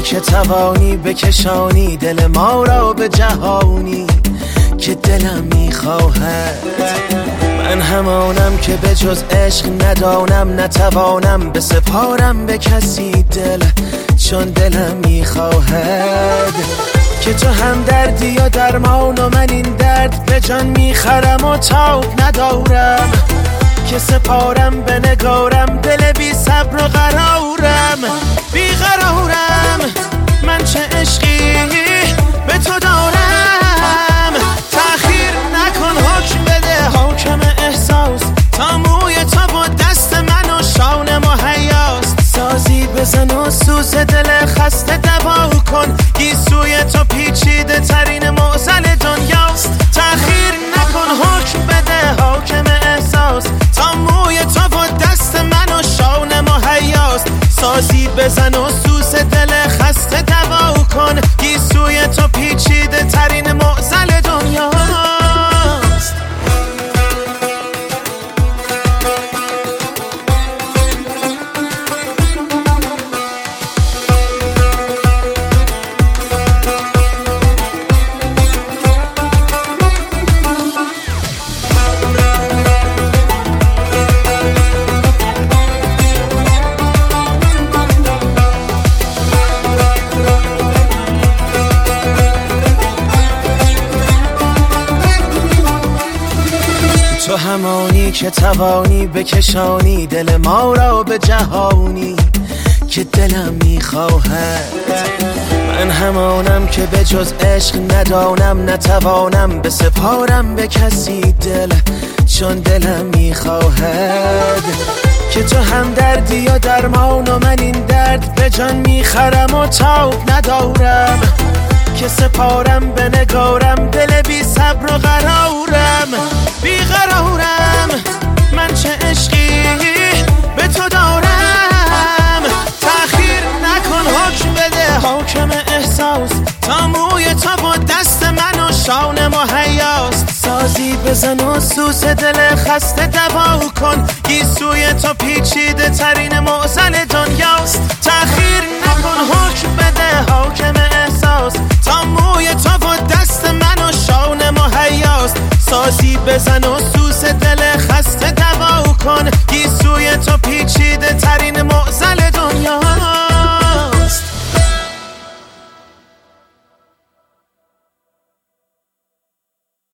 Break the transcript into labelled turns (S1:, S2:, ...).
S1: که توانی بکشانی دل ما را به جهانی که دلم میخواهد. من همانم که به جز عشق ندانم، نتوانم بسپارم به کسی دل، چون دلم میخواهد که تو هم دردی و درمان و من این درد به جان میخرم و تاب ندارم که سپارم به نگارم دل بی صبر و قرارم بیقرارم. من چه عشقی به تو دارم، تأخیر نکن حکم بده حاکم احساس، تا موی تو و دست من و شانه مهیاست. سازی بزن و سوز دل خسته دوا کن، گیسوی تو پیچیده ترین معضل دنیاست. تأخیر نکن حکم بده حاکم احساس، تا موی تو و دست من و شانه مهیاست. سازی بزن و سوز دل خسته دوا کن، گیسوی تو پیچیده ترین معضل دنیاست. تو همانی که توانی بکشانی دل ما را به جهانی که دلم میخواهد. من همانم که به جز عشق ندانم، نتوانم بسپارم به کسی دل، چون دلم میخواهد که تو هم دردی و درمان و من این درد به جان میخرم و تاب ندارم که سپارم به نگارم دل بی صبر و قرارم بیقرارم. من چه عشقی به تو دارم، تأخیر نکن حکم بده حاکم احساس، تا موی تو و دست من و شانه مهیاست. سازی بزن و سوز دل خسته دوا کن، گیسوی تو پیچیده ترین معضل دنیاست. تأخیر نکن حکم بده حاکم احساس، تا موی تو و دست من و شانه مهیاست. سازی بزن و